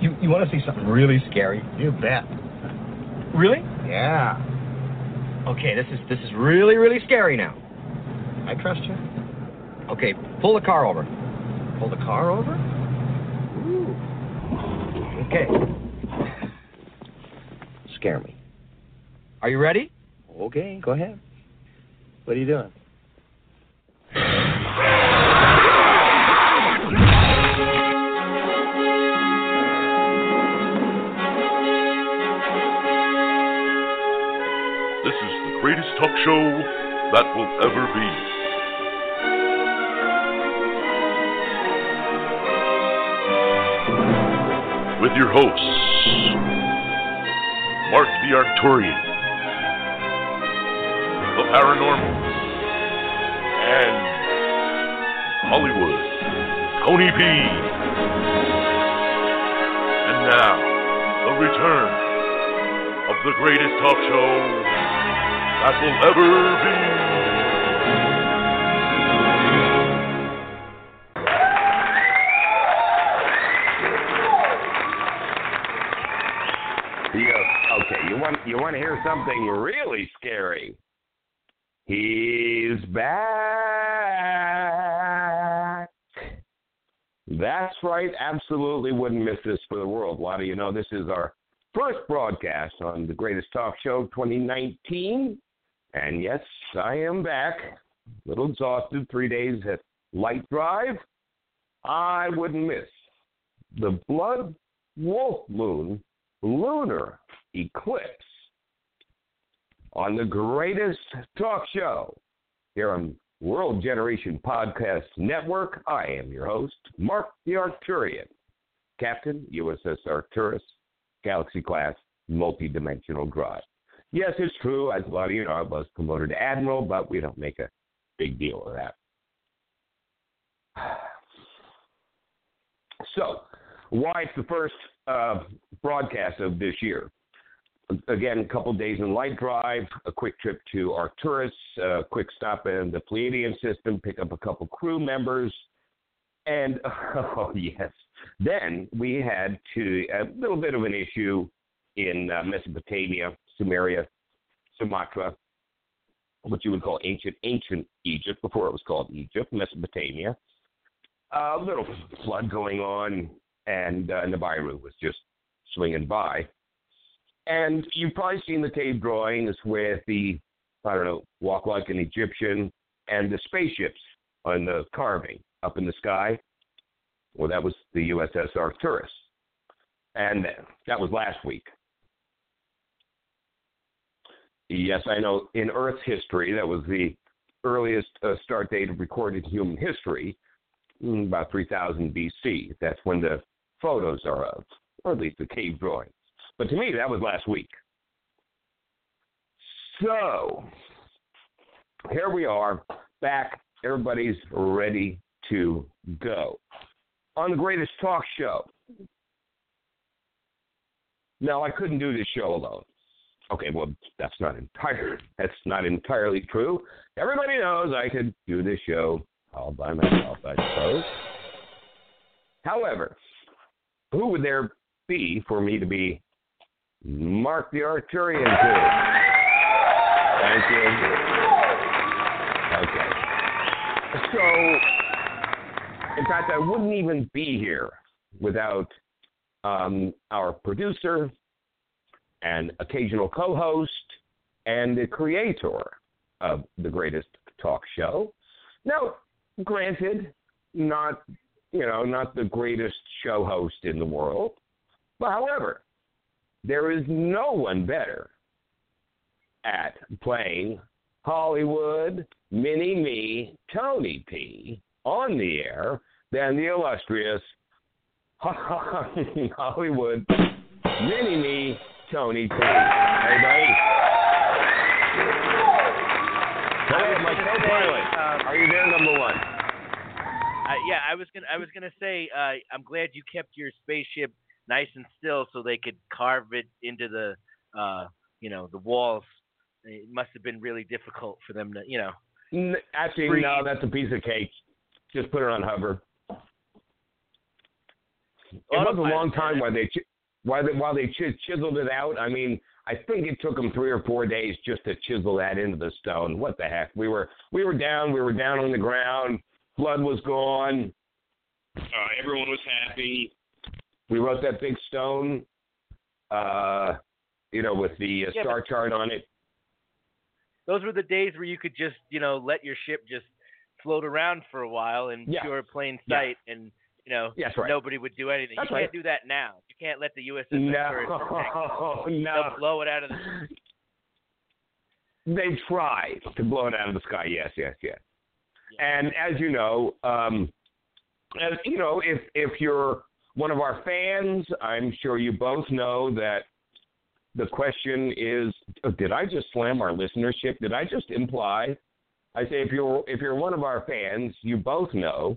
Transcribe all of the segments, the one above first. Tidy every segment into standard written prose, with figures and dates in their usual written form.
You want to see something really scary? You bet. Really? Yeah. Okay, this is really, really scary now. I trust you. Okay, pull the car over. Pull the car over? Ooh. Okay. Scare me. Are you ready? Okay, go ahead. What are you doing? This is the greatest talk show that will ever be. With your hosts, Mark the Arcturian, the Paranormal, and Hollywood, Tony P. And now, the return of the greatest talk show that will ever be. Okay, you want to hear something really scary? He's back. That's right, absolutely wouldn't miss this for the world. A lot of you know this is our first broadcast on the Greatest Talk Show 2019. And yes, I am back. A little exhausted, 3 days at Light Drive. I wouldn't miss the Blood Wolf Moon lunar eclipse on the Greatest Talk Show here on World Generation Podcast Network. I am your host, Mark the Arcturian, Captain, USS Arcturus, Galaxy Class, Multi-Dimensional Drive. Yes, it's true. As a lot of you know, I was promoted to Admiral, but we don't make a big deal of that. So, why it's the first broadcast of this year? Again, a couple days in Light Drive, a quick trip to Arcturus, a quick stop in the Pleiadian system, pick up a couple crew members, and, oh yes, then we had a little bit of an issue in Mesopotamia, Sumeria, Sumatra, what you would call ancient Egypt, before it was called Egypt, Mesopotamia. A little flood going on, and Nibiru was just swinging by. And you've probably seen the cave drawings with the, walk like an Egyptian, and the spaceships on the carving up in the sky. Well, that was the USS Arcturus. And that was last week. Yes, I know in Earth's history, that was the earliest start date of recorded human history, about 3000 BC. That's when the photos are of, or at least the cave drawings. But to me, that was last week. So, here we are, back. Everybody's ready to go on the Greatest Talk Show. Now, I couldn't do this show alone. Okay, well, that's not entirely true. Everybody knows I could do this show all by myself, I suppose. However, who would there be for me to be Mark the Arcturian to? Thank you. Okay. So, in fact, I wouldn't even be here without our producer and occasional co-host and the creator of the Greatest Talk Show. Now, granted, not the greatest show host in the world, but however, there is no one better at playing Hollywood Mini-Me Tony P on the air than the illustrious Hollywood Mini-Me Tony P. Hey, buddy. Hello, my co-pilot. Are you there, number one? Yeah, I was gonna say I'm glad you kept your spaceship nice and still so they could carve it into the the walls. It must have been really difficult for them to Actually, no, that's a piece of cake. Just put it on hover. was a long Autopilot, time man. while they chiseled it out. I mean, I think it took them 3 or 4 days just to chisel that into the stone. What the heck? We were down on the ground. Flood was gone. Everyone was happy. We wrote that big stone, with the star chart on it. Those were the days where you could just, let your ship just float around for a while in pure plain sight, and That's right. nobody would do anything. That's you can't do that now. You can't let the USS Ventura They'll blow it out of the. They tried to blow it out of the sky. Yes. And as you know, if you're one of our fans, I'm sure you both know that the question is, did I just slam our listenership? Did I just imply? I say if you're one of our fans, you both know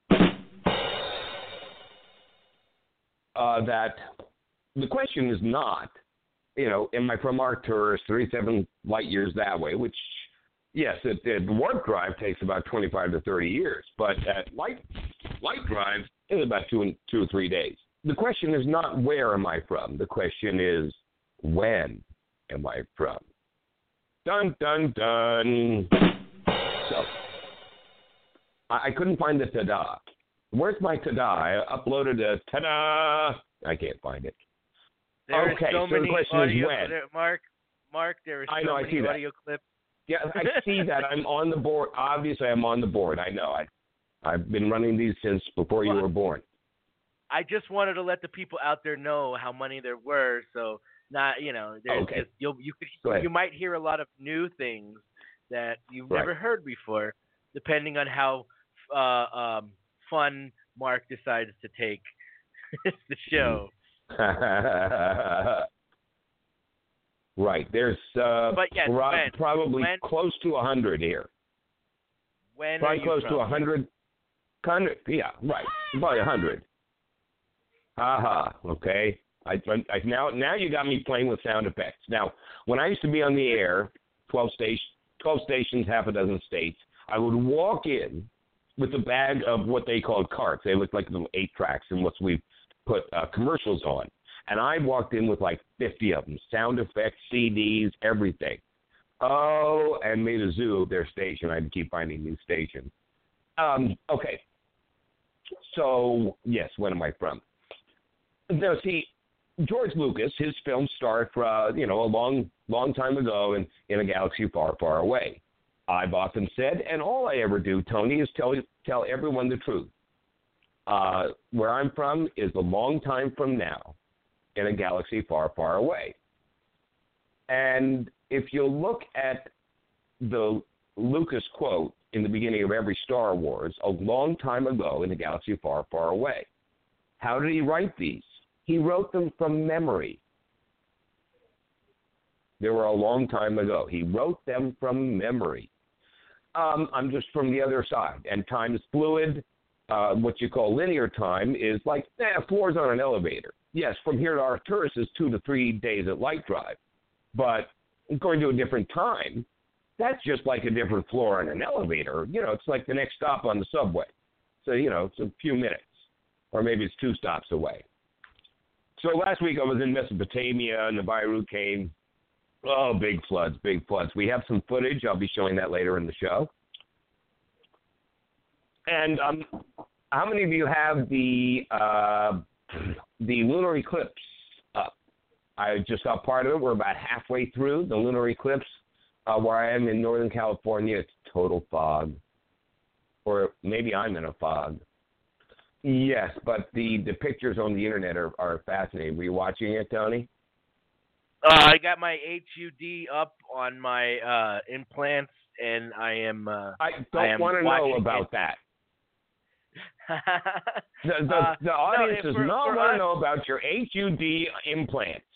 that the question is not, am I from Arcturus 37 light years that way? Which, yes, at warp drive takes about 25 to 30 years, but at light drive it's about 2 or 3 days. The question is not where am I from. The question is when am I from? Dun dun dun. So I couldn't find the ta-da. Where's my ta-da? I uploaded a ta-da. I can't find it. There okay, so so the many question audio, is when. Mark, there are I so know, I many see that. audio clips. Yeah, I see that. I'm on the board. Obviously, I'm on the board. I know. I've been running these since before you were born. I just wanted to let the people out there know how many there were, so not, there's Okay. just you might hear a lot of new things that you've never heard before, depending on how fun Mark decides to take the show. Right. There's but yes, probably when, close to 100 here. When probably are you close from? to 100. Yeah, right. Probably 100. Okay. I now you got me playing with sound effects. Now, when I used to be on the air, 12 stations, half a dozen states, I would walk in with a bag of what they called carts. They looked like little 8-tracks and what we put commercials on. And I walked in with like 50 of them, sound effects, CDs, everything. Oh, and made a zoo of their station. I'd keep finding new stations. Okay. So, yes, when am I from? Now, see, George Lucas, his film started a long time ago in a galaxy far, far away. I've often said, and all I ever do, Tony, is tell everyone the truth. Where I'm from is a long time from now in a galaxy far, far away. And if you look at the Lucas quote in the beginning of every Star Wars, a long time ago in a galaxy far, far away, how did he write these? He wrote them from memory. They were a long time ago. He wrote them from memory. I'm just from the other side, and time is fluid. What you call linear time is like floors on an elevator. Yes, from here to Arcturus is 2 to 3 days at light drive, but going to a different time, that's just like a different floor on an elevator. It's like the next stop on the subway. So, it's a few minutes, or maybe it's 2 stops away. So last week I was in Mesopotamia, and the Beirut came. Oh, big floods. We have some footage. I'll be showing that later in the show. And how many of you have the lunar eclipse up? I just saw part of it. We're about halfway through the lunar eclipse. Where I am in Northern California, it's total fog. Or maybe I'm in a fog. Yes, but the pictures on the internet are fascinating. Were you watching it, Tony? I got my HUD up on my implants, and I am. I don't want to know about that. The audience does not want to know about your HUD implants.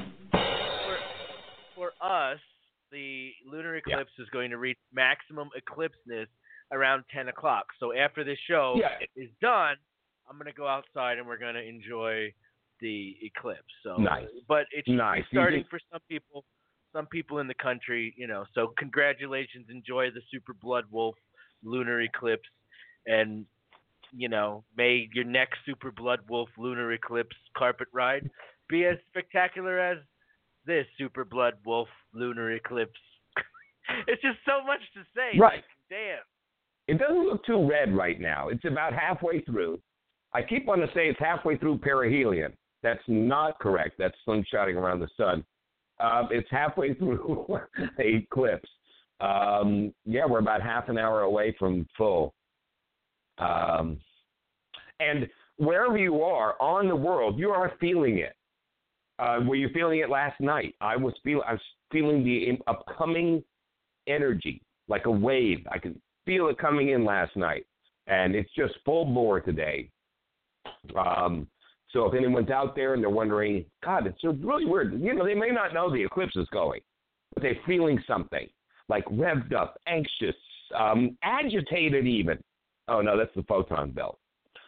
For us, the lunar eclipse is going to reach maximum eclipseness around 10 o'clock. So after this show is done, I'm going to go outside and we're going to enjoy the eclipse. So nice. But it's nice. starting for some people in the country, so congratulations. Enjoy the Super Blood Wolf lunar eclipse. And may your next Super Blood Wolf lunar eclipse carpet ride be as spectacular as this Super Blood Wolf lunar eclipse. It's just so much to say. Right. Like, damn. It doesn't look too red right now. It's about halfway through. I keep wanting to say it's halfway through perihelion. That's not correct. That's slingshotting around the sun. It's halfway through the eclipse. We're about half an hour away from full. And wherever you are on the world, you are feeling it. Were you feeling it last night? I was feeling the upcoming energy, like a wave. I could feel it coming in last night, and it's just full bore today. So if anyone's out there and they're wondering, God, it's just really weird. They may not know the eclipse is going, but they're feeling something, like revved up, anxious, agitated even. Oh, no, that's the photon belt.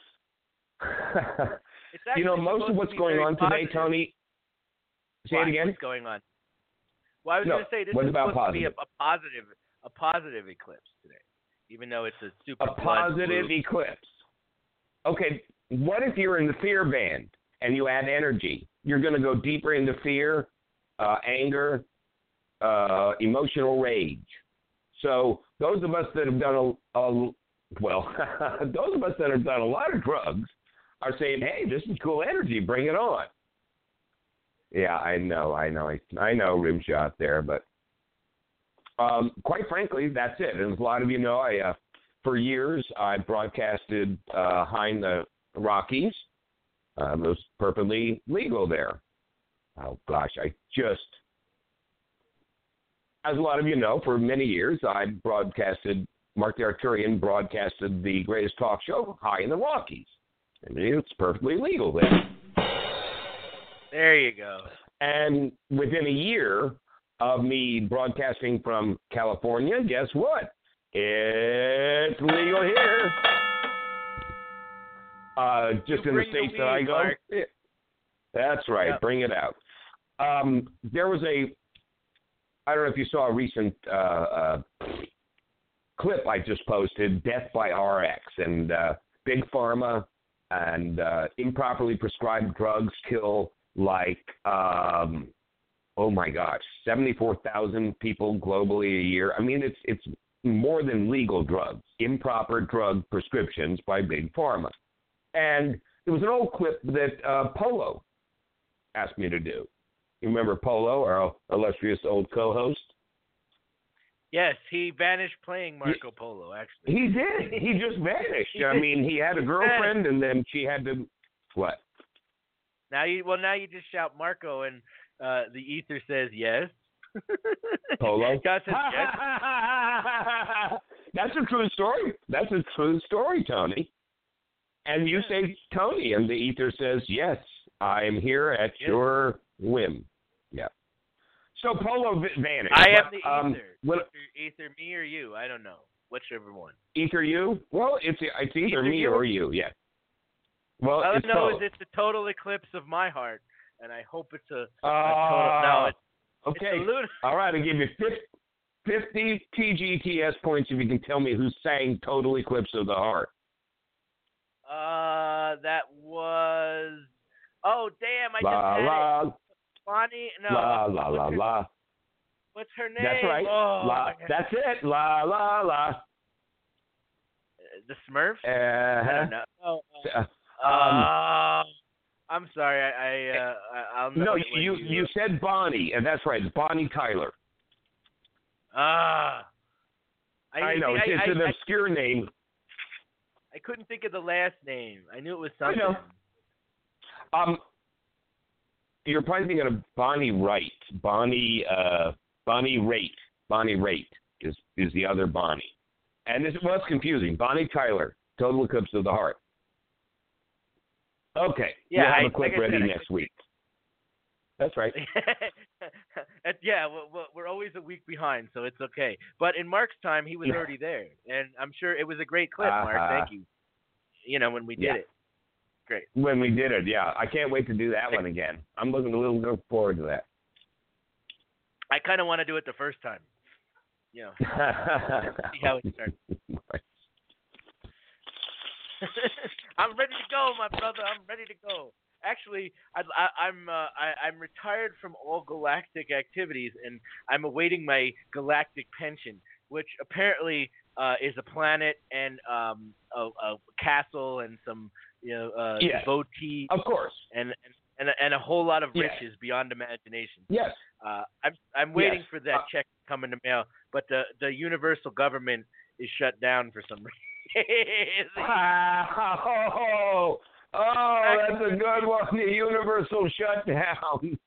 Most of what's going on today, Tony. Say it again. What's going on? Well, I was going to say this is supposed to be a positive eclipse today, even though it's a super positive eclipse. Okay, what if you're in the fear band and you add energy? You're going to go deeper into fear, anger, emotional rage. So those of us that have done those of us that have done a lot of drugs are saying, "Hey, this is cool energy. Bring it on." Yeah, I know, rim shot there, but quite frankly, that's it. And as a lot of you know, for years I broadcasted high in the Rockies. It was perfectly legal there. Oh gosh, as a lot of you know, for many years I broadcasted. Mark the Arturian broadcasted the greatest talk show, High in the Rockies. I mean, it's perfectly legal there. There you go. And within a year of me broadcasting from California, guess what? It's legal here. Just in the states that I go. Yeah. That's right. Yep. Bring it out. There was I don't know if you saw a recent clip I just posted, Death by RX, and Big Pharma and improperly prescribed drugs kill like, 74,000 people globally a year. I mean, it's more than legal drugs, improper drug prescriptions by Big Pharma. And it was an old clip that Polo asked me to do. You remember Polo, our illustrious old co-host? Yes, he vanished playing Marco Polo, actually. He did. He just vanished. I mean, he had a girlfriend, and then she had to, what? Now you just shout Marco, and the ether says yes. Polo? God says yes. That's a true story. That's a true story, Tony. And you say Tony, and the ether says yes. I am here at your whim. Yeah. So Polo vanished. I am the ether. Ether me or you? I don't know. Whichever one. Ether you? Well, it's either me or you. Yeah. Well, all I know is both. it's a total eclipse of my heart, and I hope it's a total. No, okay. It's a lunar. All right, I'll give you 50 TGTS points if you can tell me who sang "Total Eclipse of the Heart." That was. Oh damn! I la, just had la, it. Bonnie, no. La la la la. What's her name? That's right. Oh, la. That's it. La la la. The Smurfs? I don't know. I'm sorry. I'll know. No, you said Bonnie, and that's right. It's Bonnie Tyler. I know. It's an obscure name. I couldn't think of the last name. I knew it was something. I know. You're probably thinking of Bonnie Wright. Bonnie Raitt. Bonnie Raitt is the other Bonnie. And it's confusing. Bonnie Tyler, Total Eclipse of the Heart. Okay. Yeah, we'll have a clip ready next week. That's right. Yeah, we're always a week behind, so it's okay. But in Mark's time, he was already there. And I'm sure it was a great clip, Mark. Thank you. When we did it. Great. When we did it, yeah. I can't wait to do that one again. I'm looking forward to that. I kind of want to do it the first time. See how it starts. I'm ready to go, my brother. I'm ready to go. Actually, I'm retired from all galactic activities, and I'm awaiting my galactic pension, which apparently is a planet and a castle and some Yes. devotees Of course. and a whole lot of Yes. riches beyond imagination. Yes. I'm waiting Yes. for that check to come in the mail, but the universal government is shut down for some reason. Oh, that's a good one. The universal shutdown.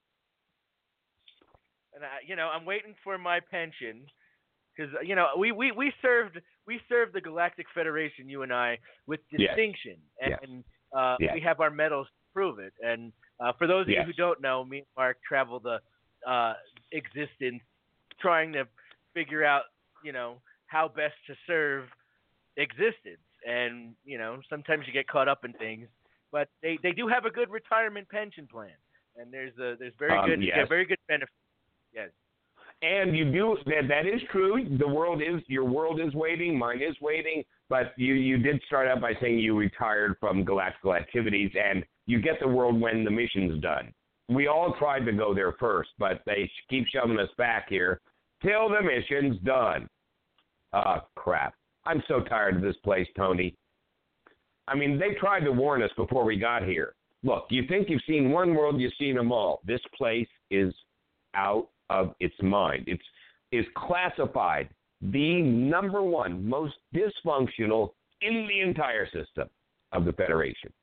And I'm waiting for my pension because we served the Galactic Federation, you and I, with distinction, and we have our medals to prove it. And for those of you who don't know, me and Mark travel the existence, trying to figure out how best to serve existence. And sometimes you get caught up in things, but they do have a good retirement pension plan, and there's very good benefits. Yes. And you do that is true. Your world is waiting, mine is waiting, but you did start out by saying you retired from galactical activities, and you get the world when the mission's done. We all tried to go there first, but they keep shoving us back here till the mission's done. Crap. I'm so tired of this place, Tony. I mean, they tried to warn us before we got here. Look, you think you've seen one world, you've seen them all. This place is out of its mind. It's classified the number one most dysfunctional in the entire system of the Federation.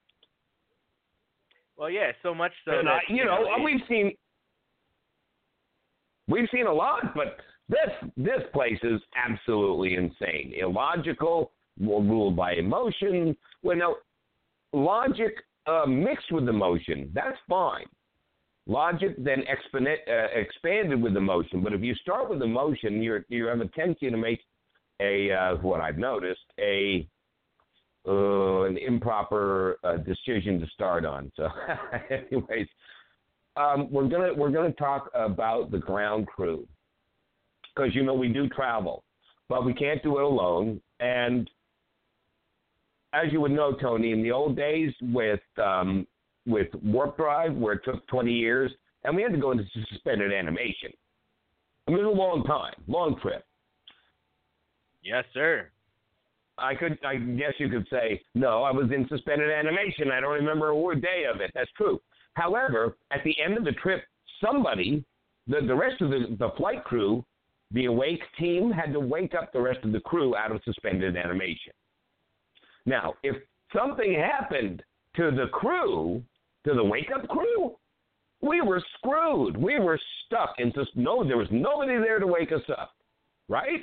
Well, yeah, so much so and that we've seen a lot, but this place is absolutely insane, illogical, ruled by emotion. Well, no, logic mixed with emotion, that's fine. Logic then expanded with emotion. But if you start with emotion, you have a tendency to make what I've noticed, an improper decision to start on. So, anyways, we're gonna talk about the ground crew because we do travel, but we can't do it alone. And as you would know, Tony, in the old days with Warp Drive, where it took 20 years, and we had to go into suspended animation. I mean, it was a long time, long trip. Yes, sir. I guess you could say, no, I was in suspended animation. I don't remember a day of it. That's true. However, at the end of the trip, somebody, the rest of the flight crew, the Awake team, had to wake up the rest of the crew out of suspended animation. Now, if something happened to the crew, to the wake-up crew, we were screwed. We were stuck. There was nobody there to wake us up, right?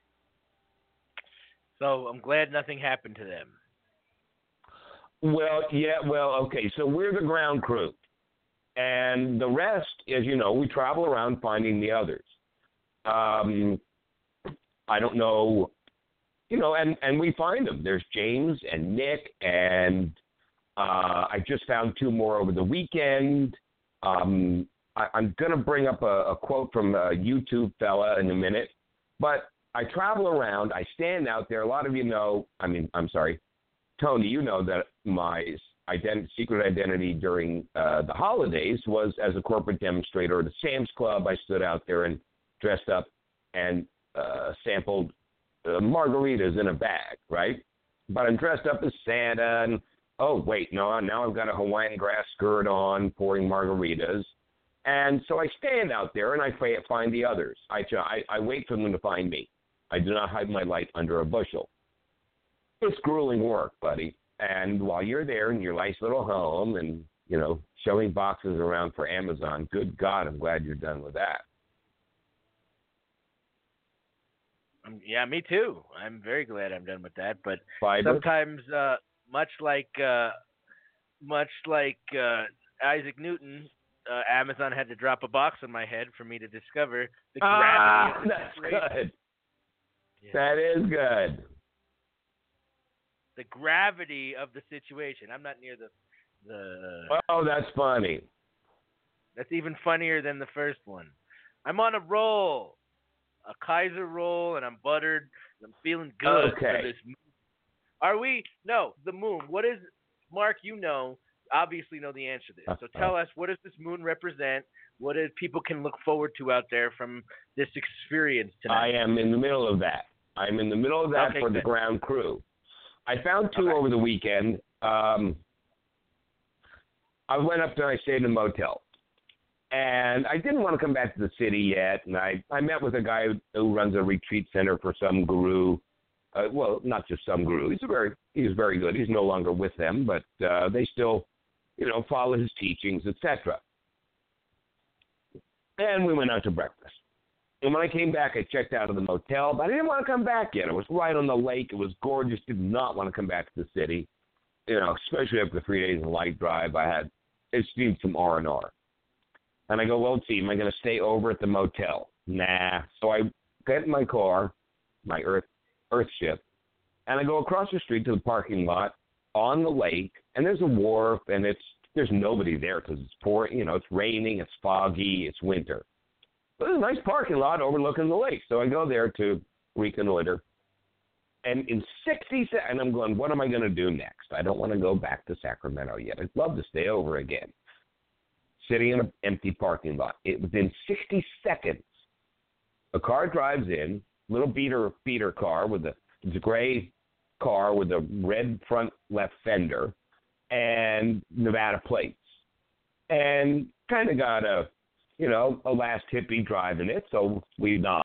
So I'm glad nothing happened to them. Well, okay. So we're the ground crew. And the rest, as you know, we travel around finding the others. I don't know, and we find them. There's James and Nick, and I just found two more over the weekend. I'm going to bring up a quote from a YouTube fella in a minute, but I travel around. I stand out there. A lot of you know, Tony, you know that my secret identity during the holidays was as a corporate demonstrator at a Sam's Club. I stood out there and dressed up and sampled margaritas in a bag, right? But I'm dressed up as Santa, and now I've got a Hawaiian grass skirt on, pouring margaritas. And so I stand out there and I find the others. I wait for them to find me. I do not hide my light under a bushel. It's grueling work, buddy. And while you're there in your nice little home and, showing boxes around for Amazon, good God, I'm glad you're done with that. Yeah, me too. I'm very glad I'm done with that. But Fiber? sometimes, much like Isaac Newton, Amazon had to drop a box on my head for me to discover the gravity of the that's situation. good. Yeah. That is good. The gravity of the situation. I'm not near the. Oh, that's funny. That's even funnier than the first one. I'm on a roll, a Kaiser roll, and I'm buttered. And I'm feeling good for this movie. Are we? No, the moon. What is, Mark, obviously know the answer to this. So tell us, what does this moon represent? What do people can look forward to out there from this experience tonight? I am in the middle of that. I'm in the middle of that for the ground crew. I found two over the weekend. I went up there, I stayed in a motel. And I didn't want to come back to the city yet. And I met with a guy who runs a retreat center for some guru. Well, not just some guru. He's very good. He's no longer with them, but they still, follow his teachings, etc. And we went out to breakfast. And when I came back, I checked out of the motel, but I didn't want to come back yet. It was right on the lake. It was gorgeous. Did not want to come back to the city, especially after 3 days of light drive. I just need some R&R. And I go, well, let's see, am I going to stay over at the motel? Nah. So I get in my car, my Earthship, and I go across the street to the parking lot on the lake, and there's a wharf, and there's nobody there because it's pouring, it's raining, it's foggy, it's winter. But there's a nice parking lot overlooking the lake. So I go there to reconnoiter. And in 60 seconds, and I'm going, what am I going to do next? I don't want to go back to Sacramento yet. I'd love to stay over again. Sitting in an empty parking lot. Within 60 seconds, a car drives in, little beater car it's a gray car with a red front left fender and Nevada plates. And kind of got a last hippie driving it, so we nod.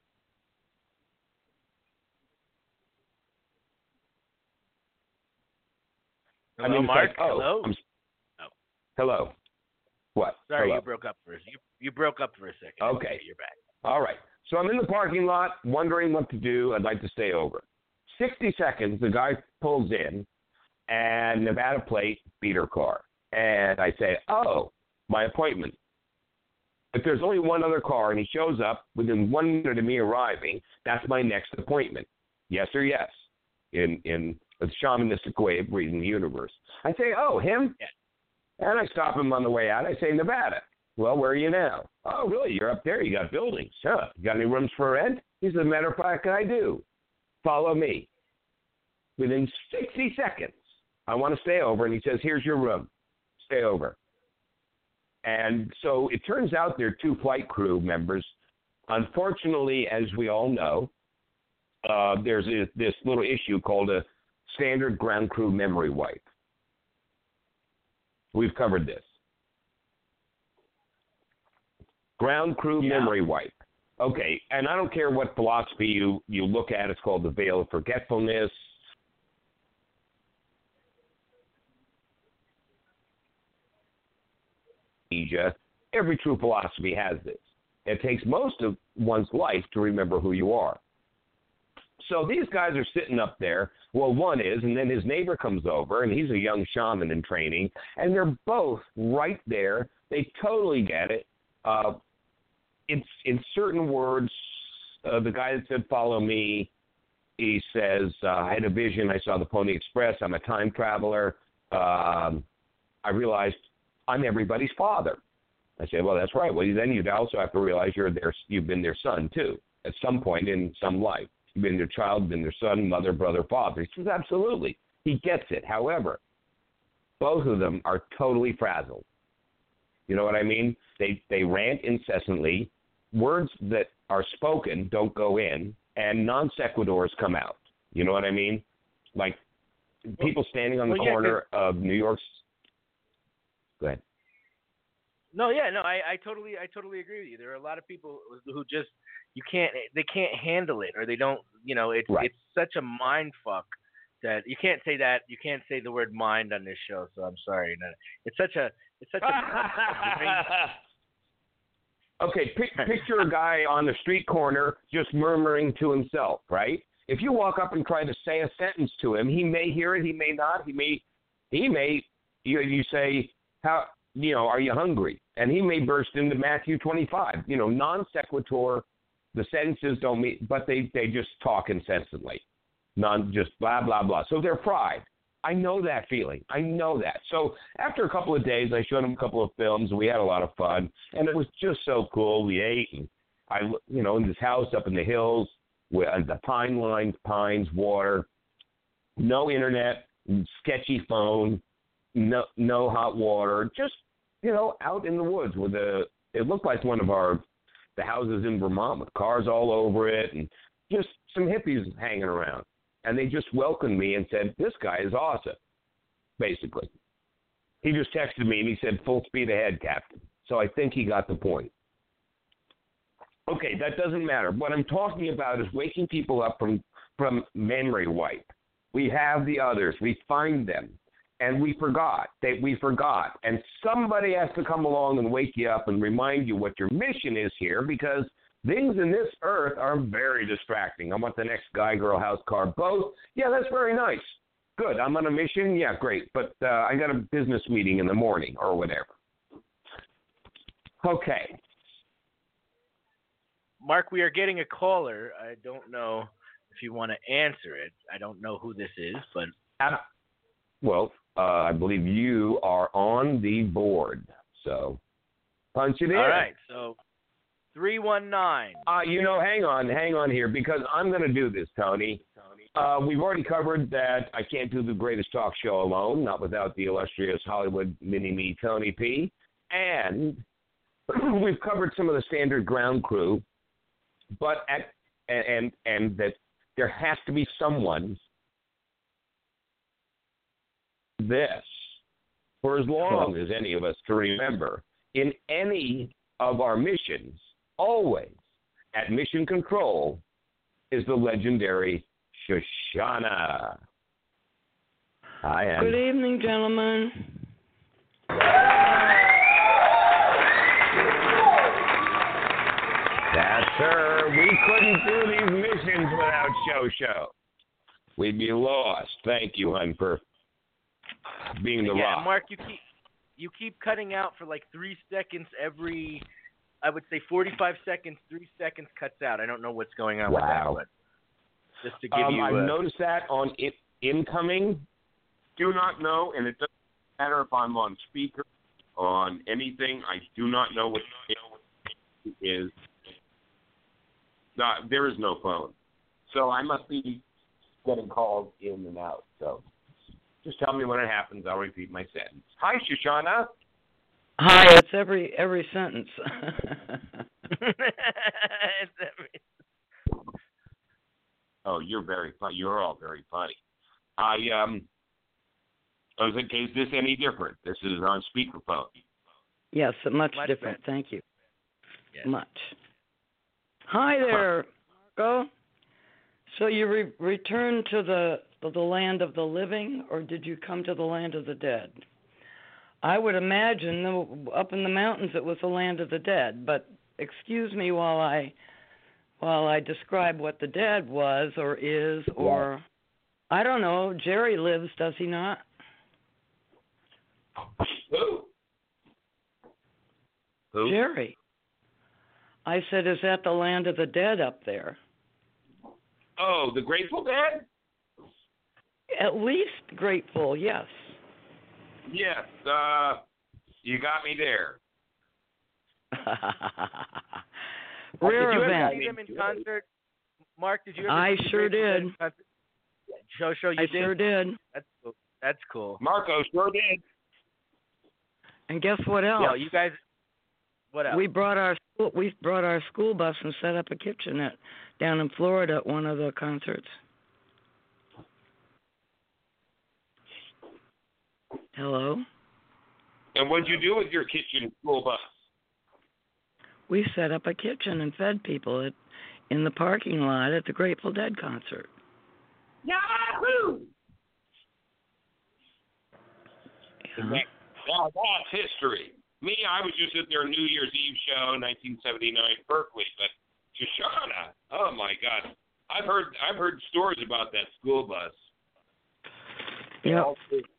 Hello, Mark. Hello. Hello. What? Sorry, Hello. You broke up for a second. You broke up for a second. Okay. You're back. All right. So I'm in the parking lot, wondering what to do. I'd like to stay over. 60 seconds, the guy pulls in, and Nevada plate, beater car. And I say, oh, my appointment. If there's only one other car and he shows up within 1 minute of me arriving, that's my next appointment. Yes or yes, in a shamanistic way of reading the universe. I say, oh, him? Yeah. And I stop him on the way out. I say, Nevada. Well, where are you now? Oh, really? You're up there. You got buildings. Huh. You got any rooms for rent? He says, matter of fact, I do. Follow me. Within 60 seconds, I want to stay over. And he says, here's your room. Stay over. And so it turns out there are two flight crew members. Unfortunately, as we all know, there's this little issue called a standard ground crew memory wipe. We've covered this. Ground crew memory wipe. Okay, and I don't care what philosophy you look at. It's called the veil of forgetfulness. Every true philosophy has this. It takes most of one's life to remember who you are. So these guys are sitting up there. Well, one is, and then his neighbor comes over, and he's a young shaman in training, and they're both right there. They totally get it. In certain words, the guy that said, follow me, he says, I had a vision. I saw the Pony Express. I'm a time traveler. I realized I'm everybody's father. I said, well, that's right. Well, then you'd also have to realize you've been their son, too, at some point in some life. You've been their child, been their son, mother, brother, father. He says, absolutely. He gets it. However, both of them are totally frazzled. You know what I mean? They rant incessantly. Words that are spoken don't go in, and non sequiturs come out. You know what I mean? Like people standing on the corner of New York's. Go ahead. I totally agree with you. There are a lot of people who just they can't handle it, or they don't. It's such a mind fuck that you can't say that. You can't say the word mind on this show. So I'm sorry. It's such a. Okay, picture a guy on the street corner just murmuring to himself, right? If you walk up and try to say a sentence to him, he may hear it, he may not, he may. You say, how, are you hungry? And he may burst into Matthew 25. Non sequitur, the sentences don't mean, but they just talk incessantly, just blah blah blah. So they're fried. I know that feeling. I know that. So after a couple of days, I showed him a couple of films, and we had a lot of fun, and it was just so cool. We ate, and in this house up in the hills, with the pines, water. No internet, sketchy phone, no hot water, just, out in the woods with it looked like one of the houses in Vermont with cars all over it and just some hippies hanging around. And they just welcomed me and said, this guy is awesome, basically. He just texted me and he said, full speed ahead, Captain. So I think he got the point. Okay, that doesn't matter. What I'm talking about is waking people up from memory wipe. We have the others. We find them. And we forgot. And somebody has to come along and wake you up and remind you what your mission is here, because things in this earth are very distracting. I want the next guy, girl, house, car, boat. Yeah, that's very nice. Good. I'm on a mission. Yeah, great. But I got a business meeting in the morning or whatever. Okay. Mark, we are getting a caller. I don't know if you want to answer it. I don't know who this is, but... Well, I believe you are on the board. So, punch it in. All right, so 319. Hang on here, because I'm going to do this, Tony. We've already covered that I can't do the greatest talk show alone, not without the illustrious Hollywood mini-me, Tony P. And we've covered some of the standard ground crew, but and that there has to be someone this for as long as any of us can remember in any of our missions. Always at mission control is the legendary Shoshana. I am. Good evening, gentlemen. That's her. We couldn't do these missions without Shosho. We'd be lost. Thank you, hon, for being the rock. Mark, you keep cutting out for like 3 seconds every, I would say 45 seconds, 3 seconds cuts out. I don't know what's going on with that, but just to give you I've noticed that on incoming. Do not know, and it doesn't matter if I'm on speaker, on anything. I do not know what it is. There is no phone. So I must be getting calls in and out. So just tell me when it happens. I'll repeat my sentence. Hi, Shoshana. Hi, it's every sentence. Oh, you're very funny. You're all very funny. I was like, is this any different? This is on speakerphone. Yes, much different. Thank you. Yes. Much. Hi there, Marco. So you returned to the land of the living, or did you come to the land of the dead? I would imagine up in the mountains it was the land of the dead, but excuse me while I describe what the dead was or is, or I don't know. Jerry lives, does he not? Who? Jerry. I said, is that the land of the dead up there? Oh, the Grateful Dead? At least grateful, yes. Yes, you got me there. Rare did you event. ever see them in concert? Mark, did you ever I see sure did. Show you I did? sure did. That's cool. Marco sure did. And guess what else? Yeah, you guys. What else? We brought our school bus and set up a kitchenette down in Florida at one of the concerts. Hello? And what'd you do with your kitchen school bus? We set up a kitchen and fed people in the parking lot at the Grateful Dead concert. Yahoo! Yeah. Wow, that's history. Me, I was just at their New Year's Eve show, 1979, Berkeley. But Shoshana, oh my God, I've heard stories about that school bus. Yep.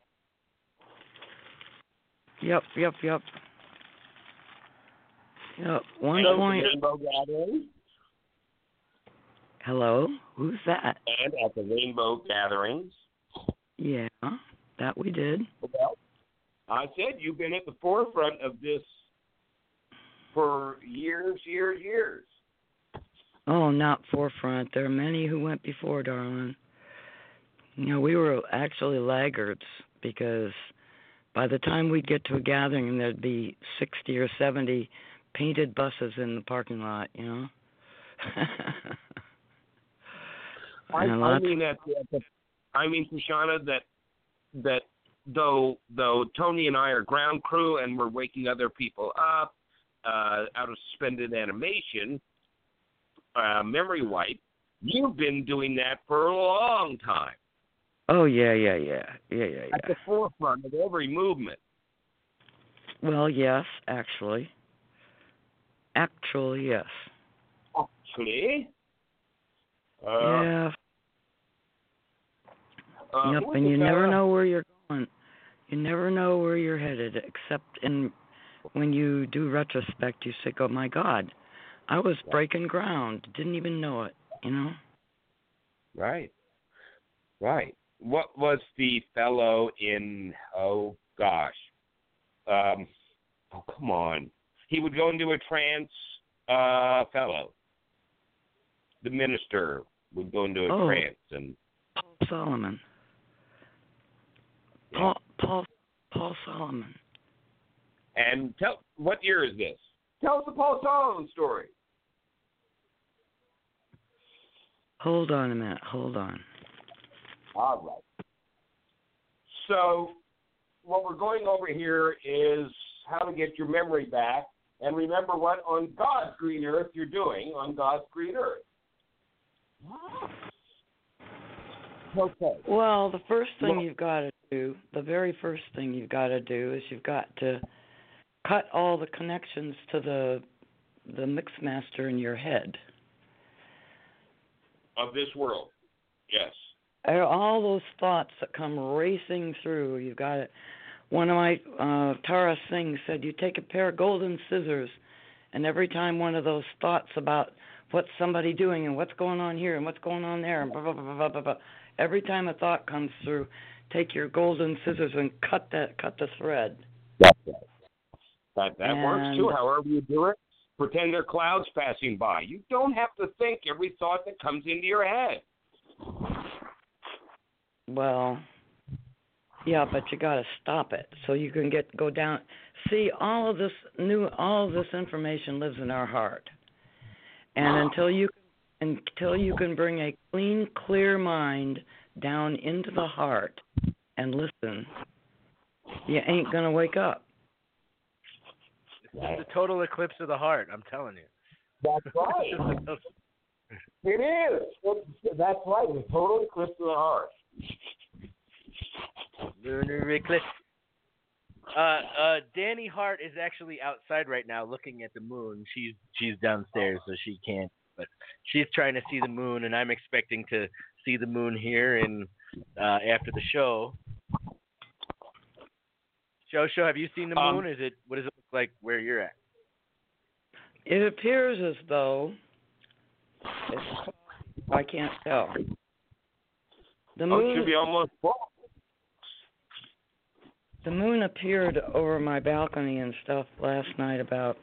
Yep. One point. Rainbow Gatherings. Hello, who's that? And at the Rainbow Gatherings. Yeah, that we did. Well, I said you've been at the forefront of this for years. Oh, not forefront. There are many who went before, darling. We were actually laggards because by the time we'd get to a gathering, there'd be 60 or 70 painted buses in the parking lot, I mean, Shoshana, that though Tony and I are ground crew and we're waking other people up out of suspended animation, memory wipe, you've been doing that for a long time. Oh, yeah. At the forefront of every movement. Well, yes, actually. Actually, yes. Actually? Yeah. Yep, and you never know where you're going. You never know where you're headed, except when you do retrospect, you say, oh, my God, I was breaking ground. Didn't even know it, Right. What was the fellow in, oh, gosh. Come on. He would go into a trance, fellow. The minister would go into a trance. And Paul Solomon. Yeah. Paul Solomon. And what year is this? Tell us the Paul Solomon story. Hold on a minute. Hold on. All right. So what we're going over here is how to get your memory back. And remember what on God's green earth you're doing on God's green earth. Okay. Well, the very first thing you've got to do is you've got to cut all the connections to the mix master in your head. Of this world, yes. All those thoughts that come racing through, you've got it. One of my, Tara Singh said, you take a pair of golden scissors, and every time one of those thoughts about what's somebody doing and what's going on here and what's going on there and blah, blah, blah, blah, blah, blah. Every time a thought comes through, take your golden scissors and cut the thread. That's right. That works too, however you do it. Pretend there are clouds passing by. You don't have to think every thought that comes into your head. Well, yeah, but you got to stop it so you can go down. See, all of this information lives in our heart, and until you can bring a clean, clear mind down into the heart and listen, you ain't gonna wake up. It's a total eclipse of the heart, I'm telling you. That's right. It is. That's right. It's a total eclipse of the heart. Lunar eclipse. Danny Hart is actually outside right now looking at the moon. She's downstairs, so she can't. But she's trying to see the moon, and I'm expecting to see the moon here and after the show. Show, have you seen the moon? What does it look like where you're at? It appears as though I can't tell. The moon it should be almost full. The moon appeared over my balcony and stuff last night about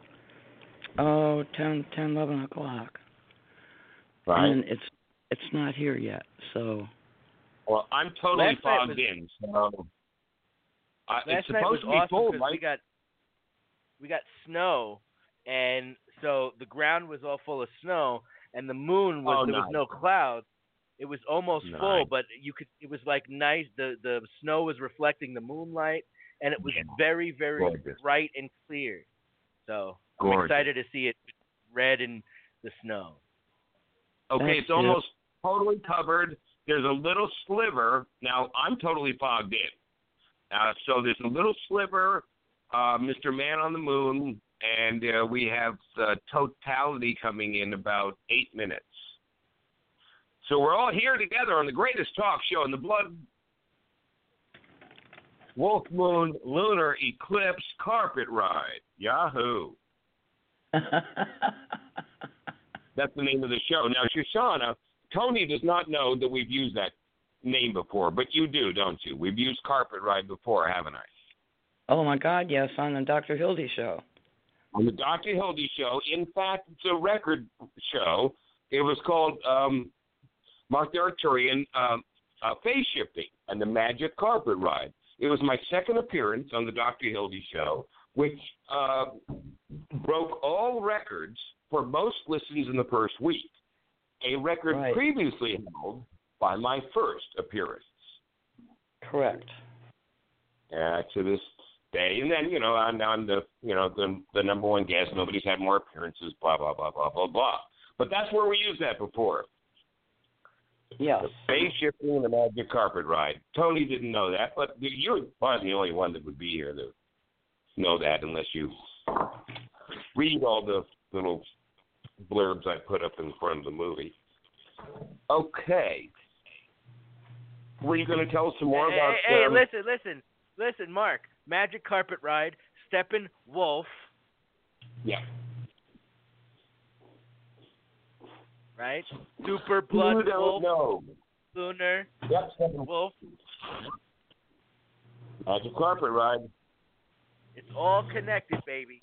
10, 11 o'clock. Right. And it's not here yet, so. Well, I'm totally fogged in, so. It's supposed to be full, right? We got snow, and so the ground was all full of snow, and the moon was there was no clouds. It was almost full, but it was like nice. The snow was reflecting the moonlight, and it was very, very bright and clear. So I'm excited to see it red in the snow. Okay, it's almost totally covered. There's a little sliver. Now, I'm totally fogged in. So there's a little sliver, Mr. Man on the Moon, and we have the totality coming in about 8 minutes. So we're all here together on the greatest talk show in the blood. Wolf Moon Lunar Eclipse Carpet Ride. Yahoo. That's the name of the show. Now, Shoshana, Tony does not know that we've used that name before, but you do, don't you? We've used Carpet Ride before, haven't I? Oh, my God, yes, on the Dr. Hildy show. On the Dr. Hildy show. In fact, it's a record show. It was called Mark the Arcturian Phase Shifting and the Magic Carpet Ride. It was my second appearance on the Dr. Hildy Show, which broke all records for most listens in the first week, a record previously held by my first appearance. Correct. To this day, and then on the number one guest, nobody's had more appearances. Blah blah blah blah blah blah. But that's where we used that before. Yes. The Phase Shifting and the Magic Carpet Ride. Tony didn't know that, but you're probably the only one that would be here to know that, unless you read all the little blurbs I put up in front of the movie. Okay. Were you going to tell us some more about... Hey, listen, Mark. Magic Carpet Ride, Steppenwolf. Yeah. Right? Super Blood Wolf. Know. Lunar. Yep, Wolf. Magic Carpet Ride. It's all connected, baby.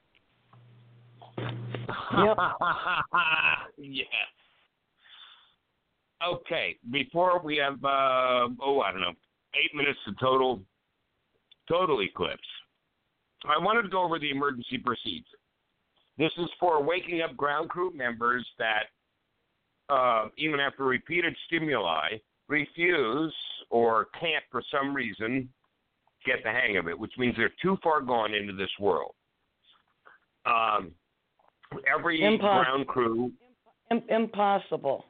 Yep. Yes. Okay, before we have, 8 minutes to total eclipse, I wanted to go over the emergency procedure. This is for waking up ground crew members that, even after repeated stimuli, refuse or can't for some reason get the hang of it, which means they're too far gone into this world. Every ground crew... Impossible.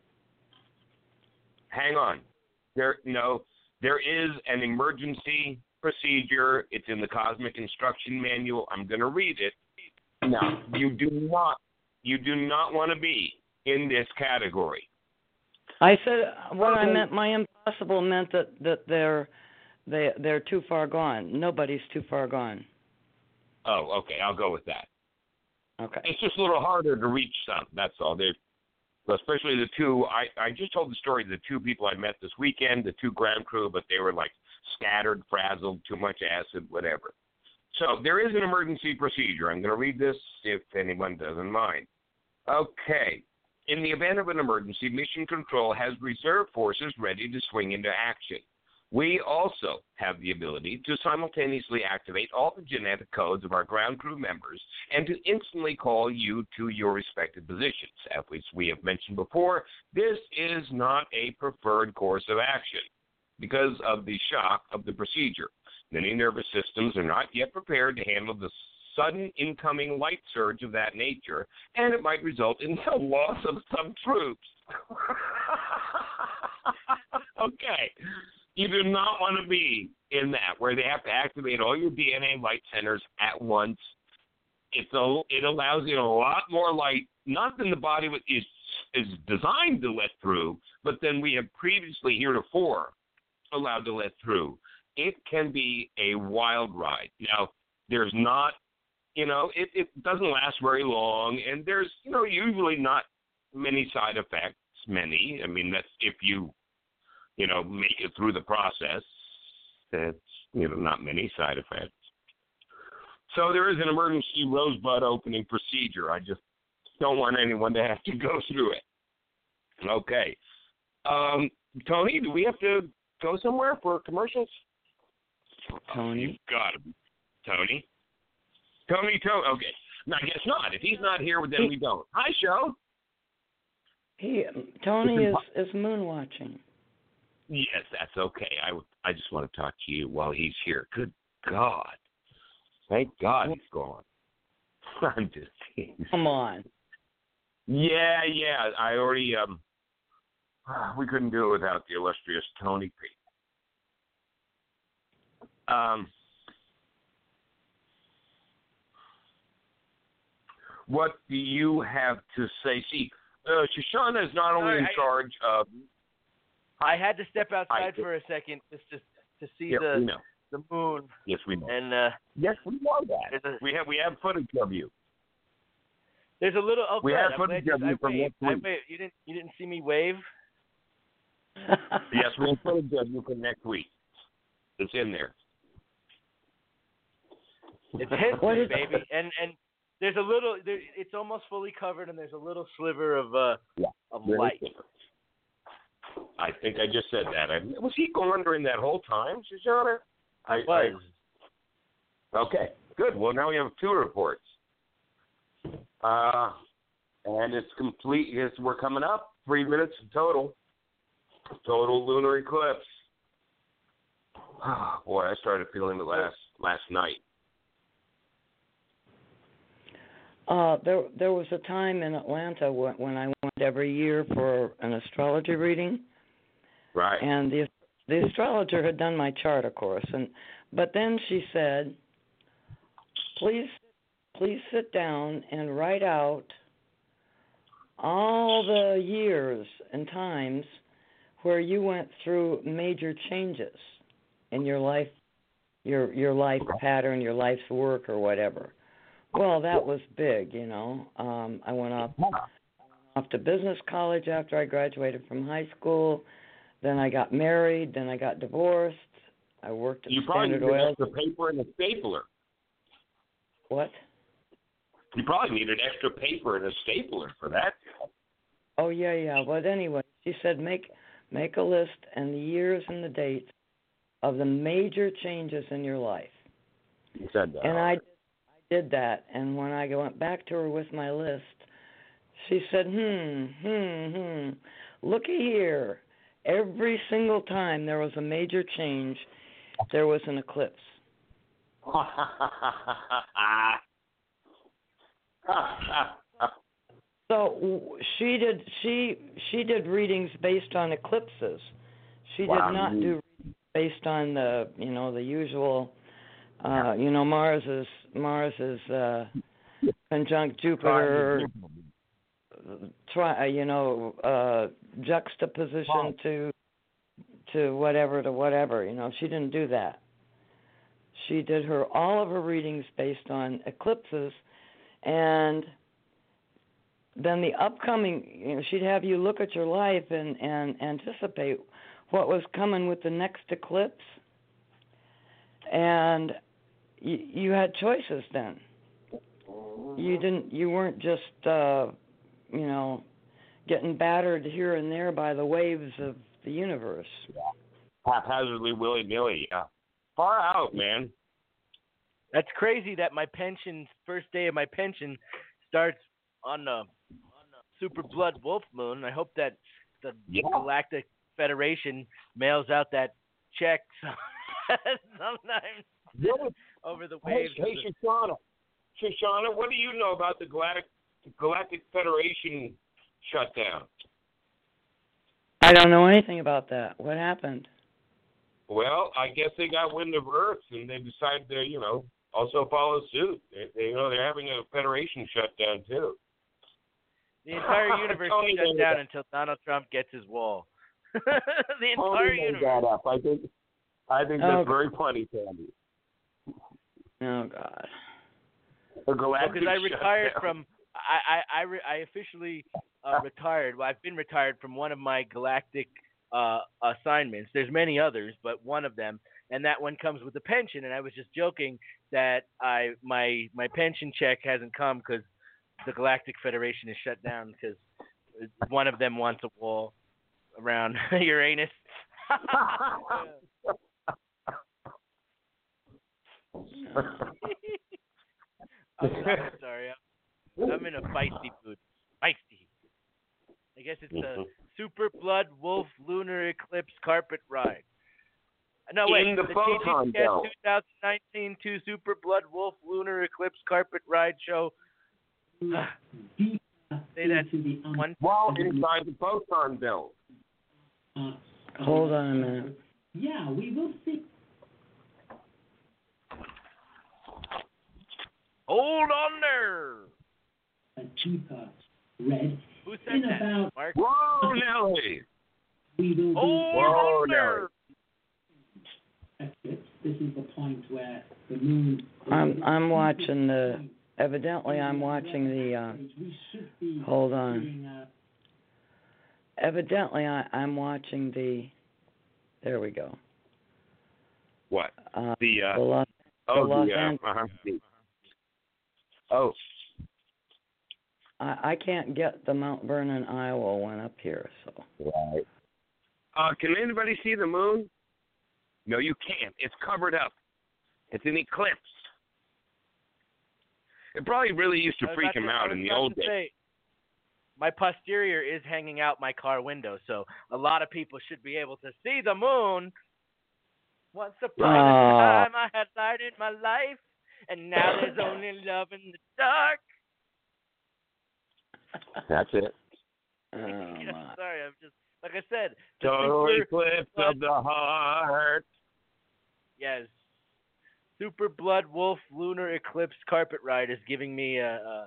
Hang on. There is an emergency procedure. It's in the Cosmic Instruction Manual. I'm going to read it. Now, you do not want to be in this category. I said what I meant. My impossible meant that they're too far gone. Nobody's too far gone. Oh, okay. I'll go with that. Okay. It's just a little harder to reach some. That's all. Especially the two. I just told the story of the two people I met this weekend, the two ground crew, but they were like scattered, frazzled, too much acid, whatever. So there is an emergency procedure. I'm going to read this if anyone doesn't mind. Okay. In the event of an emergency, Mission Control has reserve forces ready to swing into action. We also have the ability to simultaneously activate all the genetic codes of our ground crew members and to instantly call you to your respective positions. As we have mentioned before, this is not a preferred course of action because of the shock of the procedure. Many nervous systems are not yet prepared to handle the sudden incoming light surge of that nature, and it might result in the loss of some troops. Okay. You do not want to be in that, where they have to activate all your DNA light centers at once. It allows you a lot more light, not than the body is designed to let through, but than we have previously heretofore allowed to let through. It can be a wild ride. Now, there's not, it doesn't last very long, and there's, usually not many side effects, I mean, that's if you make it through the process. That's, not many side effects. So there is an emergency rosebud opening procedure. I just don't want anyone to have to go through it. Okay. Tony, do we have to go somewhere for commercials? Tony? You've got to be. Tony? Tony. Okay. No, I guess not. If he's not here, then we don't. Hi, Show. Tony is moon watching. Yes, that's okay. I just want to talk to you while he's here. Good God. Thank God he's gone. I'm just kidding. Come on. Yeah. I already, we couldn't do it without the illustrious Tony P. What do you have to say? See, Shoshana is not only in charge of... I had to step outside for a second just to see the moon. Yes, we know. And yes, we know that. We have footage of you. There's a little. Oh, we good. have footage of you from next week. You didn't see me wave? Yes, we have footage of you from next week. It's in there. It's history, baby. And there's a little. It's almost fully covered, and there's a little sliver of light. I think I just said that. Was he gone during that whole time, Shoshana? I was. Okay, good. Well, now we have 2 reports. And it's complete. We're coming up. 3 minutes in total. Total lunar eclipse. Oh, boy, I started feeling it last night. There was a time in Atlanta when I went every year for an astrology reading. Right. And the astrologer had done my chart, of course, but then she said, please sit down and write out all the years and times where you went through major changes in your life, your life pattern, your life's work, or whatever. Well, that was big, you know. I went off to business college after I graduated from high school. Then I got married. Then I got divorced. I worked at Standard Oil. You probably needed extra paper and a stapler. What? You probably needed extra paper and a stapler for that. Oh, yeah. But anyway, she said make a list and the years and the dates of the major changes in your life. You said that. And I did that. And when I went back to her with my list, she said, looky here. Every single time there was a major change, there was an eclipse. So she did readings based on eclipses. She did not do readings based on the usual Mars is conjunct Jupiter, juxtaposition to whatever. She didn't do that. She did all of her readings based on eclipses, and then the upcoming, she'd have you look at your life and anticipate what was coming with the next eclipse, and you had choices then. You weren't just getting battered here and there by the waves of the universe. Haphazardly, willy-nilly, yeah. Far out, man. That's crazy that my first day of my pension starts on the Super Blood Wolf Moon. I hope that the Galactic Federation mails out that check sometime over the waves. Hey, Shoshana, what do you know about the Galactic Federation shutdown? I don't know anything about that. What happened? Well, I guess they got wind of Earth and they decided to, also follow suit. They're having a Federation shutdown too. The entire universe shut down until Donald Trump gets his wall. The entire universe. That up. I think that's very funny, Sandy. Oh God. Because I retired from. I officially retired. Well, I've been retired from one of my galactic assignments. There's many others, but one of them, and that one comes with a pension. And I was just joking that my pension check hasn't come because the Galactic Federation is shut down because one of them wants a wall around Uranus. I'm sorry. I'm in a feisty mood. Feisty. I guess it's a Super Blood Wolf Lunar Eclipse Carpet Ride. No, wait. In the Photon Belt. 2019 2 Super Blood Wolf Lunar Eclipse Carpet Ride show. Say that one. While inside the Photon Belt. Hold on a minute. Yeah, we will see. Hold on there. A deeper red. Who said that? About, Mark? Whoa, Nelly. We will Hold on there. This is the point where the moon. I'm watching the. Evidently, I'm watching the. Hold on. Evidently, I'm watching the. There we go. What? The Los Angeles. Oh. I can't get the Mount Vernon, Iowa one up here, so. Right. Can anybody see the moon? No, you can't. It's covered up. It's an eclipse. It probably really used to freak him out in the old days. My posterior is hanging out my car window, so a lot of people should be able to see the moon. Once upon a time, I had light in my life, and now there's only love in the dark. That's it. Sorry, I'm just, like I said, total eclipse of the heart. Yes. Super Blood Wolf Lunar Eclipse Carpet Ride is giving me a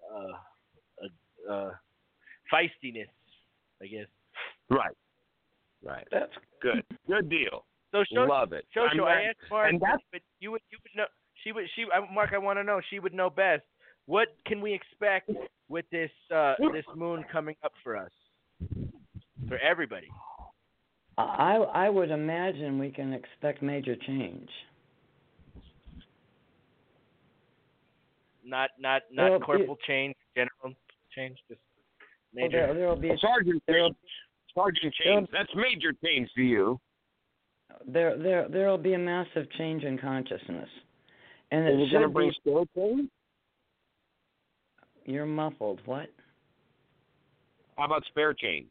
feistiness, I guess. Right. That's good. Good deal. So love it. I asked Mark, but you would know. Mark, I want to know. She would know best. What can we expect with this this moon coming up for us, for everybody? I would imagine we can expect major change. Not corporal change, general change, just major. There'll be sergeant change. That's major change to you. There'll be a massive change in consciousness, and it should going to bring spare change. You're muffled. What? How about spare change?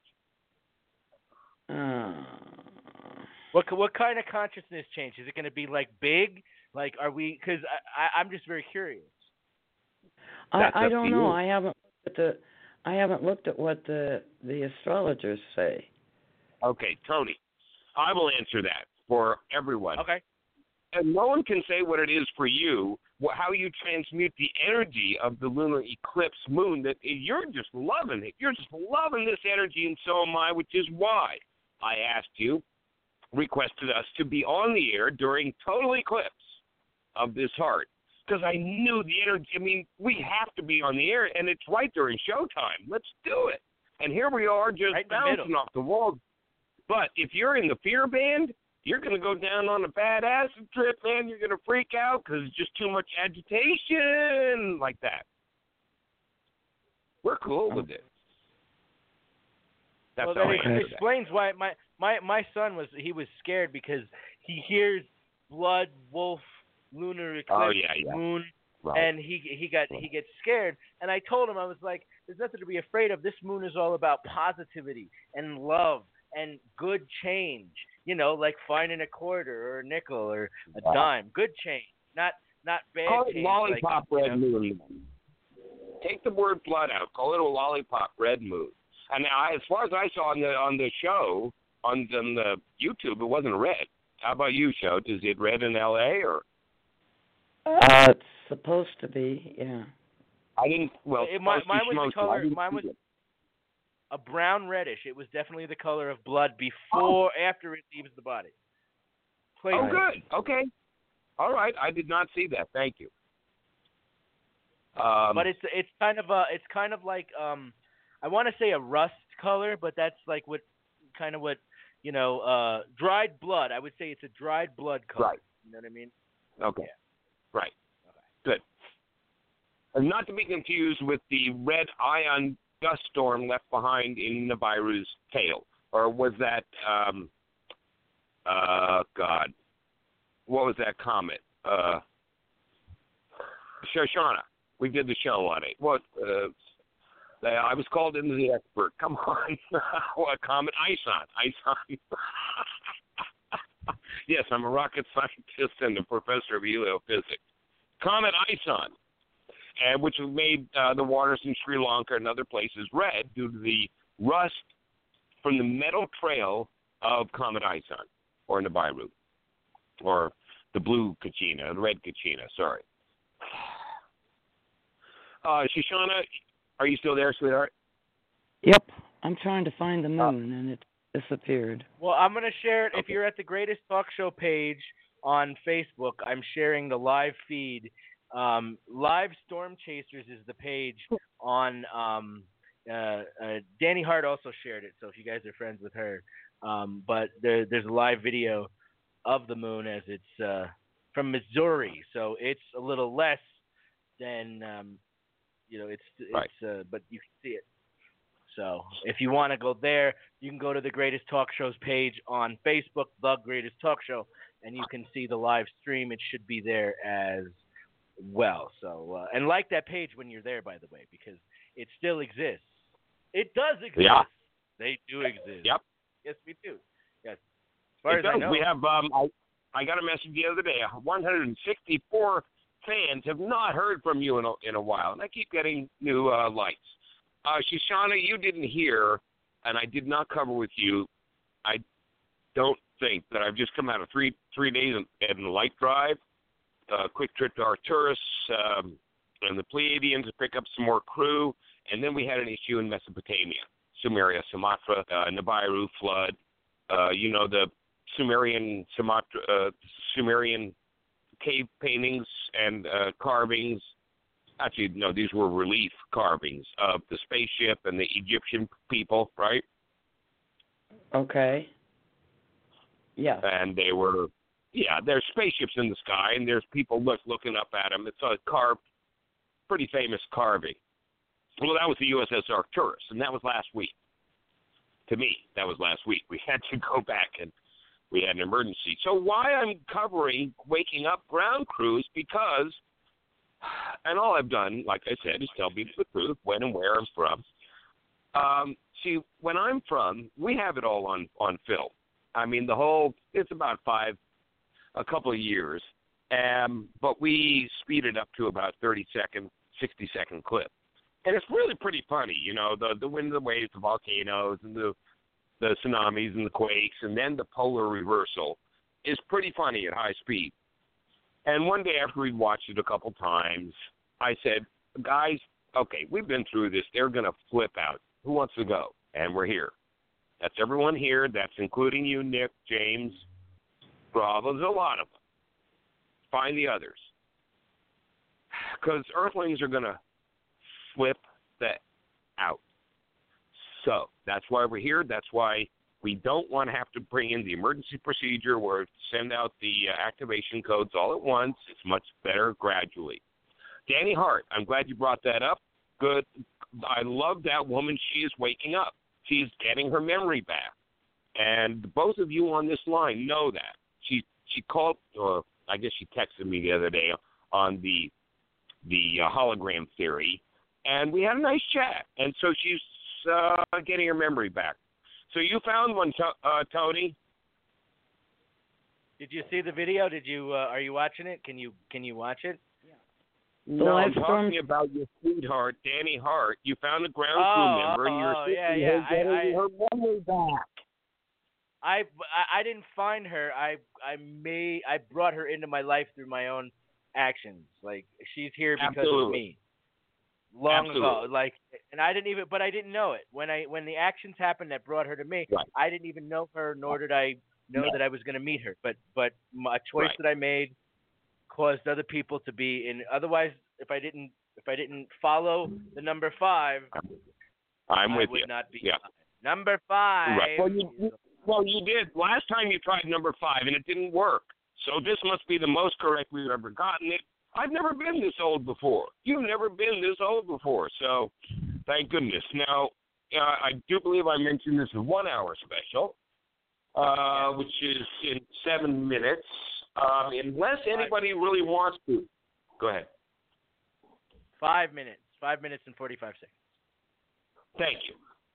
What kind of consciousness change? Is it going to be like big? Like, are we? Because I'm just very curious. I don't know. I haven't looked at what the astrologers say. Okay, Tony, I will answer that for everyone. Okay. And no one can say what it is for you, how you transmute the energy of the lunar eclipse moon, that you're just loving it. You're just loving this energy, and so am I, which is why I asked you, requested us to be on the air during total eclipse of this heart. Because I knew the energy. I mean, we have to be on the air, and it's right during showtime. Let's do it. And here we are just bouncing off the walls. But if you're in the fear band, you're going to go down on a bad acid trip, man. You're going to freak out because it's just too much agitation like that. We're cool with it. That's well, that explains why my son was scared because he hears blood, wolf, lunar eclipse, moon, right. And he gets scared. And I told him, I was like, there's nothing to be afraid of. This moon is all about positivity and love and good change. You know, like finding a quarter or a nickel or a dime. Good change, not bad Call change. It lollipop red moon. Take the word blood out. Call it a lollipop red moon. And as far as I saw on the show on the YouTube, it wasn't red. How about you, Show? Is it red in L.A. or? It's supposed to be, yeah. I didn't. Well, mine was the color. Mine was a brown reddish. It was definitely the color of blood after it leaves the body. Good. Okay. All right. I did not see that. Thank you. But it's kind of like I want to say a rust color, but that's like what dried blood. I would say it's a dried blood color. Right. You know what I mean? Okay. Yeah. Right. Okay. Good. And not to be confused with the red ion dust storm left behind in Nibiru's tail. Or was that, God, what was that comet? Shoshana. We did the show on it. What? I was called into the expert. Come on. What comet? Ison. Yes, I'm a rocket scientist and a professor of heliophysics. Comet Ison, which made the waters in Sri Lanka and other places red due to the rust from the metal trail of Comet Ison, or Nibiru, or the blue Kachina, the red Kachina, sorry. Shoshana, are you still there, sweetheart? Yep. I'm trying to find the moon, and it disappeared. Well, I'm going to share it. Okay. If you're at the Greatest Talk Show page on Facebook, I'm sharing the live feed. Live Storm Chasers is the page on Danny Hart also shared it, so if you guys are friends with her. But there's a live video of the moon as it's from Missouri, so it's a little less than, but you can see it. So if you want to go there, you can go to the Greatest Talk Shows page on Facebook, The Greatest Talk Show, and you can see the live stream. It should be there as well. So and like that page when you're there, by the way, because it still exists. It does exist. Yeah. They do exist. Yep. Yes, we do. Yes. As far as I know. We have. I got a message the other day. 164 fans have not heard from you in a while, and I keep getting new likes. Shoshana, you didn't hear, and I did not cover with you. I don't think that I've just come out of three days in the light drive, quick trip to Arcturus and the Pleiadians to pick up some more crew, and then we had an issue in Mesopotamia, Sumeria, Sumatra, Nibiru flood. The Sumerian cave paintings and carvings. Actually, no, these were relief carvings of the spaceship and the Egyptian people, right? Okay. Yeah. And they were, there's spaceships in the sky, and there's people looking up at them. It's a pretty famous carving. Well, that was the USS Arcturus, and that was last week. To me, that was last week. We had to go back, and we had an emergency. So why I'm covering Waking Up ground crews, because, and all I've done, like I said, is tell people the truth, when and where I'm from. See, when I'm from, we have it all on film. I mean, it's about a couple of years, but we speed it up to about 30-second, 60-second clip. And it's really pretty funny, the wind, the waves, the volcanoes, and the tsunamis and the quakes, and then the polar reversal is pretty funny at high speed. And one day after we'd watched it a couple times, I said, guys, okay, we've been through this. They're going to flip out. Who wants to go? And we're here. That's everyone here. That's including you, Nick, James, Bravo. There's a lot of them. Find the others. Because Earthlings are going to flip that out. So that's why we're here. That's why we don't want to have to bring in the emergency procedure or send out the activation codes all at once. It's much better gradually. Danny Hart, I'm glad you brought that up. Good. I love that woman. She is waking up. She's getting her memory back. And both of you on this line know that. She called, or I guess she texted me the other day on the hologram theory, and we had a nice chat. And so she's getting her memory back. So you found one, Tony? Did you see the video? Are you watching it? Can you watch it? No, I'm talking about your sweetheart, Danny Hart. You found a ground crew member, and you're getting her memory back. I didn't find her. I brought her into my life through my own actions. Like, she's here because of me. Long ago, and I didn't know it. When the actions happened that brought her to me, right. I didn't even know her, nor did I know that I was going to meet her. But a choice that I made caused other people to be in. Otherwise, if I didn't follow the number 5, I would not be. Yeah. Number 5. Right. Well, you did last time you tried number 5, and it didn't work. So this must be the most correct we've ever gotten it. I've never been this old before. You've never been this old before, so thank goodness. Now, I do believe I mentioned this is a 1-hour special, which is in 7 minutes. Unless anybody really wants to. Go ahead. 5 minutes. 5 minutes and 45 seconds. Thank you.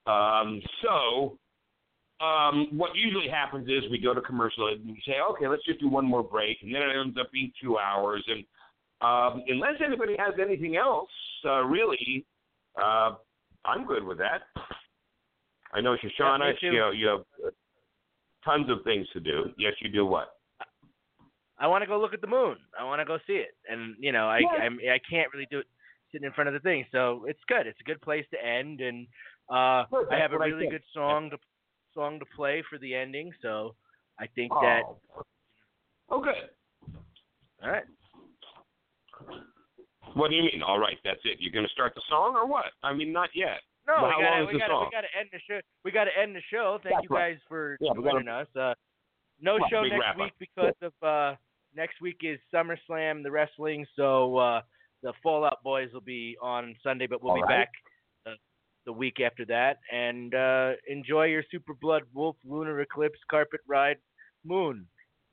What usually happens is we go to commercial and we say, okay, let's just do one more break, and then it ends up being 2 hours. And unless anybody has anything else, really, I'm good with that. I know, Shoshana, you have tons of things to do. Yes, you do what? I want to go look at the moon. I want to go see it. And, I can't really do it sitting in front of the thing. So it's good. It's a good place to end. And I have a really good song to play for the ending. So I think that. Okay. All right. What do you mean? All right, that's it. You're going to start the song or what? I mean, not yet. No, well, we got to end the show. We got to end the show. Thank you guys for joining us. No show next week because of next week is SummerSlam, the wrestling. So the Fallout Boys will be on Sunday, but we'll be back the week after that, and enjoy your Super Blood Wolf Lunar Eclipse Carpet Ride Moon.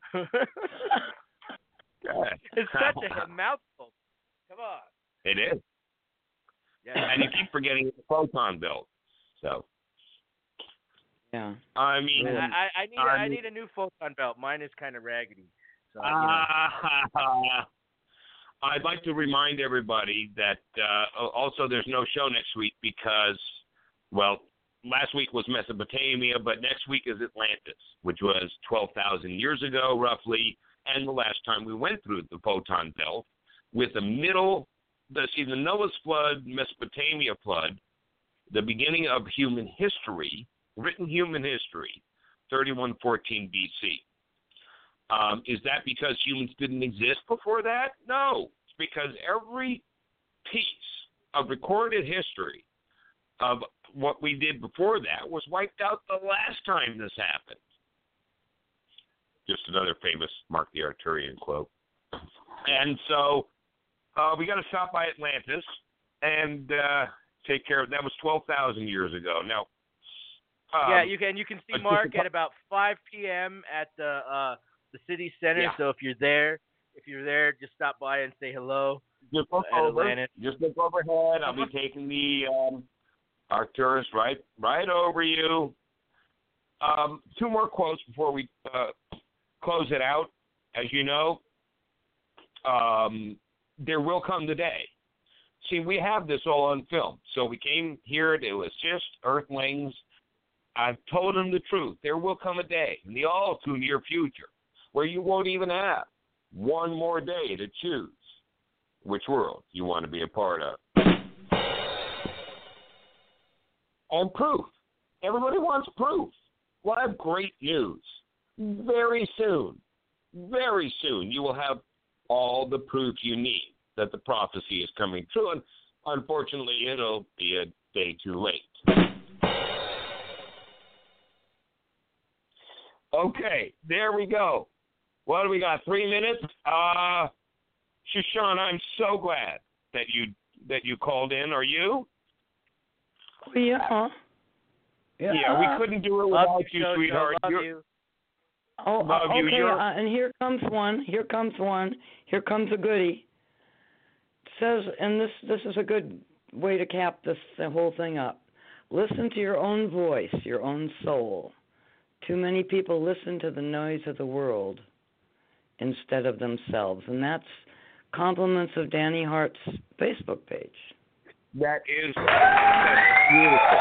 It's such a mouthful. Come on. It is. Yeah. And you keep forgetting the photon belt. So. Yeah. I mean, I need a new photon belt. Mine is kind of raggedy. So, I'd like to remind everybody that also there's no show next week because, well, last week was Mesopotamia, but next week is Atlantis, which was 12,000 years ago, roughly, and the last time we went through the photon belt with the Noah's flood, Mesopotamia flood, the beginning of human history, written human history, 3114 BC. Is that because humans didn't exist before that? No. It's because every piece of recorded history of what we did before that was wiped out the last time this happened. Just another famous Mark the Arturian quote. And so we got to stop by Atlantis and take care of that. Was 12,000 years ago. Now, you can see Mark at about 5 p.m. at the city center. Yeah. So if you're there, just stop by and say hello. Just look over. Just look overhead. I'll be taking the Arcturus right over you. 2 more quotes before we close it out. As you know, there will come the day. See, we have this all on film. So we came here. It was just Earthlings. I've told them the truth. There will come a day in the all too near future where you won't even have one more day to choose which world you want to be a part of. And proof. Everybody wants proof. Well, I have great news. Very soon, you will have all the proof you need that the prophecy is coming true. And unfortunately, it'll be a day too late. Okay, there we go. What do we got? 3 minutes? Shoshana, I'm so glad that you called in. Are you? Yeah. Yeah, we couldn't do it without you, sweetheart. Love you. Oh, okay. And here comes one. Here comes a goodie. It says, and this is a good way to cap the whole thing up. Listen to your own voice, your own soul. Too many people listen to the noise of the world instead of themselves. And that's compliments of Danny Hart's Facebook page. That's beautiful.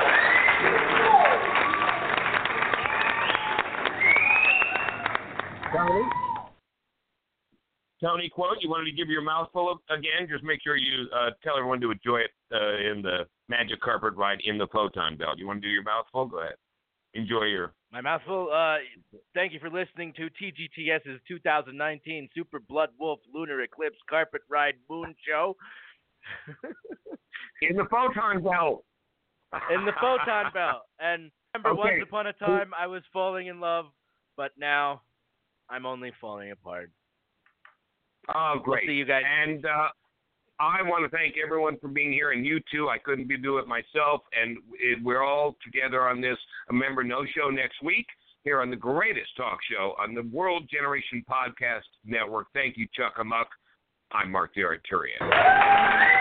Tony, quote, you wanted to give your mouthful again? Just make sure you tell everyone to enjoy it in the magic carpet ride in the photon belt. You want to do your mouthful? Go ahead. Enjoy my mouthful. Thank you for listening to TGTS's 2019 Super Blood Wolf Lunar Eclipse Carpet Ride Moon Show. In the photon belt. In the photon belt. And remember, once upon a time, I was falling in love, but now I'm only falling apart. Oh, great. We'll see you guys. And I want to thank everyone for being here, and you too. I couldn't do it myself, and we're all together on this Remember No Show next week here on the greatest talk show on the World Generation Podcast Network. Thank you, Chuck Amuck. I'm Mark the Arturian.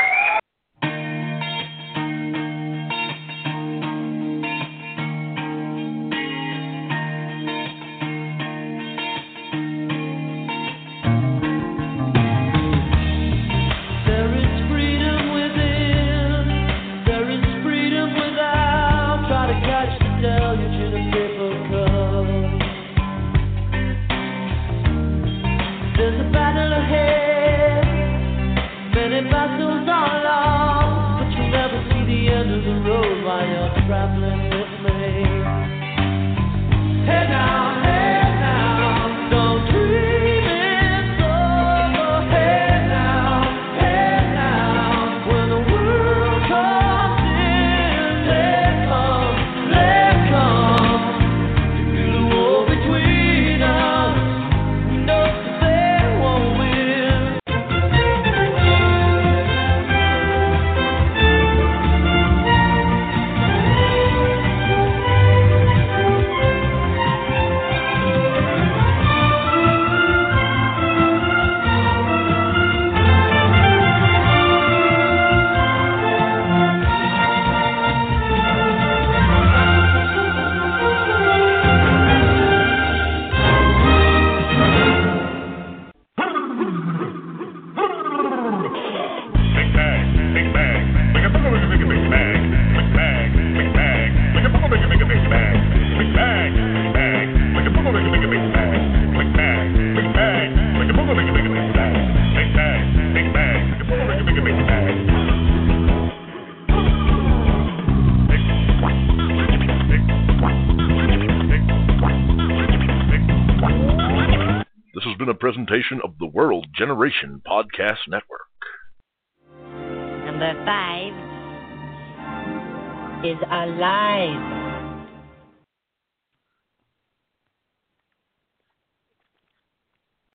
presentation of the World Generation Podcast Network. Number 5 is alive.